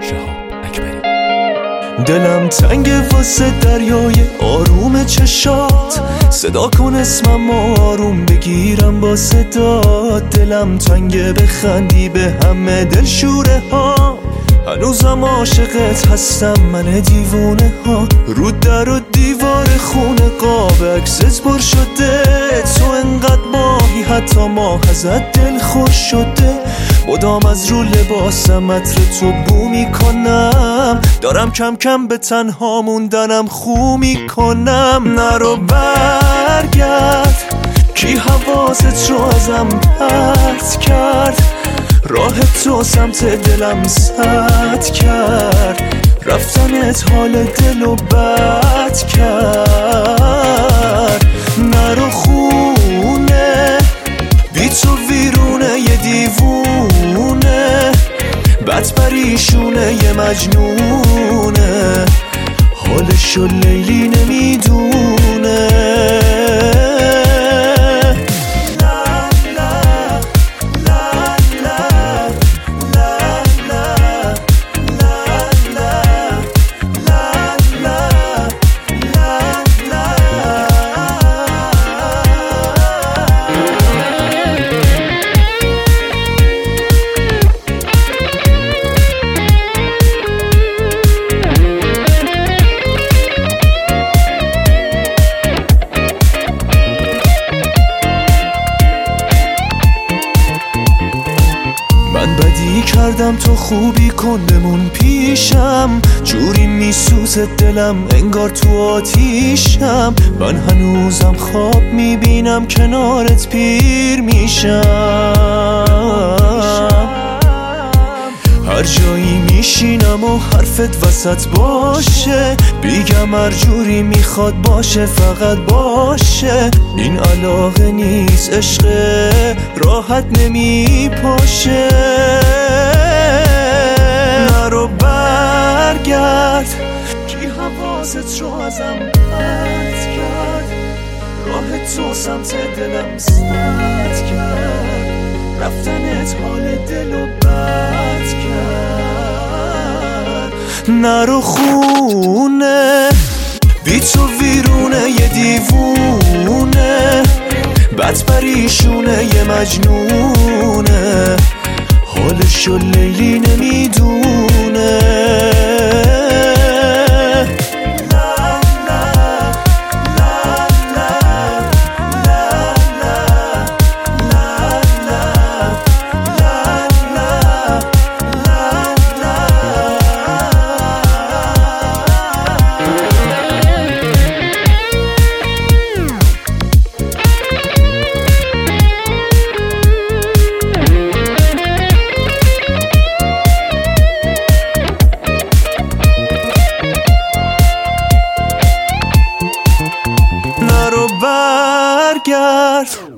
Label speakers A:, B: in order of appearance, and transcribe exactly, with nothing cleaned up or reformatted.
A: شهاب اکبری.
B: دلم تنگ واسه دریای آروم چشات، صدا کن اسمم آروم بگیرم با صدا. دلم تنگ بخندی به همه دلشوره ها، هنوزم عاشقت هستم من دیوونه ها. رو در و دیوار خونه قاب عکست پر شده، تو انقدر ماهی حتی ماه ازت دل خوش شده. مدام از رو لباسم عطر تو بو میکنم، دارم کم کم به تنها موندنم خو میکنم. نرو برگرد کی حواست رو ازم پرت کرد، راه تو سمت دلم سد کرد. رفتنت حال دلو بد کرد. نرو خونه بی تو ویرونه یه دیوونه، بد پریشونه یه مجنونه، حالشو لیلی نمیدونه. من بدی کردم تو خوبی کن بمون پیشم، جوری میسوزه دلم انگار تو آتیشم. من هنوزم خواب میبینم کنارت پیر میشم. هر جایی میشینم و حرفت وسط باشه، بیگم هر جوری میخواد باشه فقط باشه. این علاقه نیست عشقه راحت نمیپاشه. نرو برگرد کی حواست رو ازم پرت کرد، راه تو سمت دلم سد کرد. رفتنت حال دلو بد کرد. نرو خونه بی تو ویرونه یه دیوونه، بد پریشونه یه مجنونه، حالشو لیلی نمیدونه. نرو برگرد